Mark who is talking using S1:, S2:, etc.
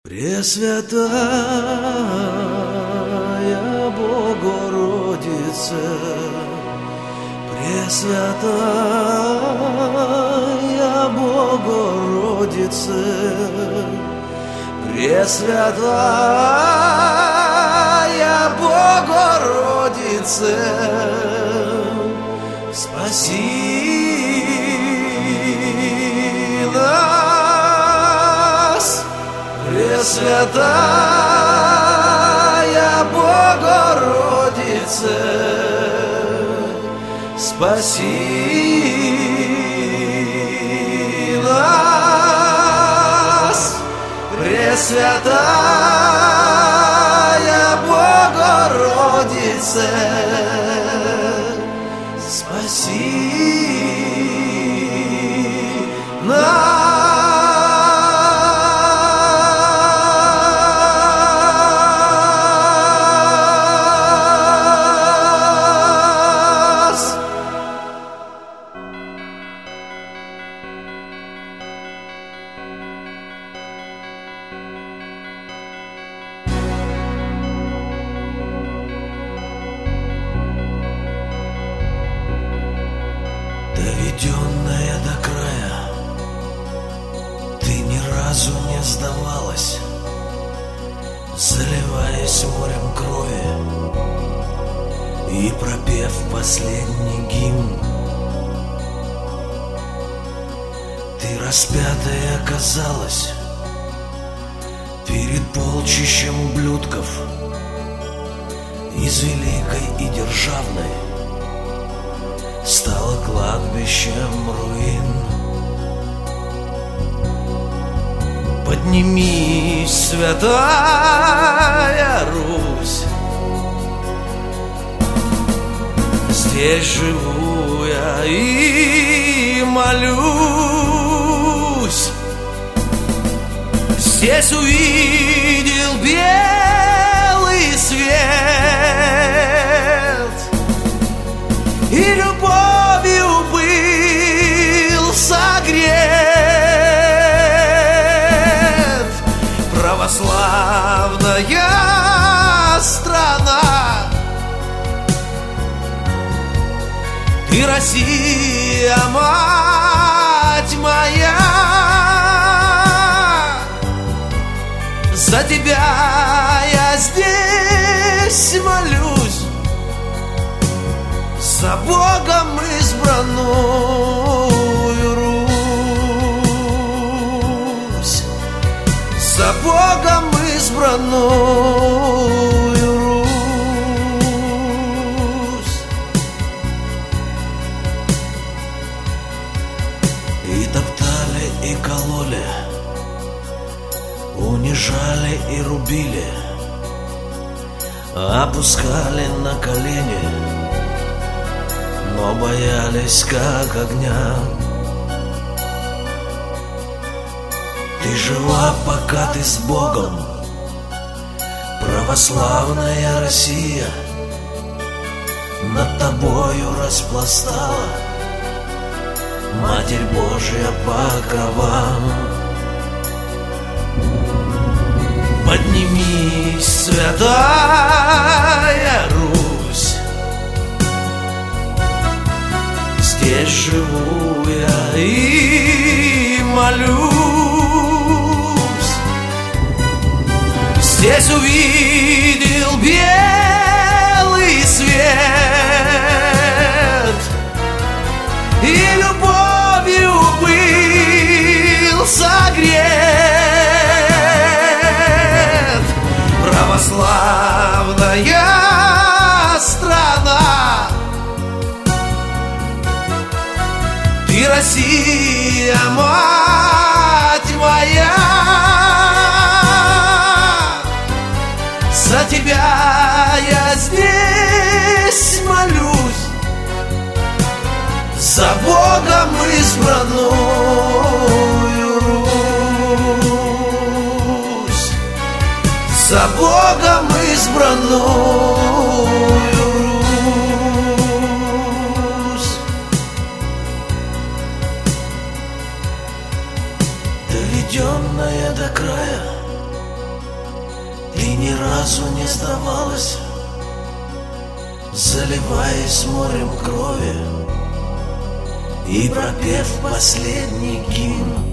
S1: Пресвятая Богородице, Пресвятая Богородице, Пресвятая Богородице, спаси нас, Пресвятая Богородице, спаси нас, Пресвятая Богородице, спаси нас. Доведенная до края, ты ни разу не сдавалась, заливаясь морем крови и пропев последний гимн. Ты распятая оказалась перед полчищем ублюдков из великой и державной, стало кладбищем руин. Поднимись, святая Русь, здесь живу я и молюсь. Здесь увидел белый свет, и любовью был согрет. Православная страна, ты, Россия, мать моя, за тебя я здесь молюсь, за Богом избранную Русь, за Богом избранную Русь. И топтали, и кололи, унижали и рубили, опускали на колени, но боялись как огня. Ты жила, пока ты с Богом, православная Россия над тобою распластала Матерь Божья покрова. Поднимись, святая Русь, здесь живу я и молюсь. Здесь увидел белый свет, и любовью был согрет. Православная страна, ты, Россия, мать моя, за тебя я здесь молюсь, за Богом избранную Русь, за Богом избранную Русь. Доведенная до края, разу не сдавалась, заливаясь морем крови и пропев последний гимн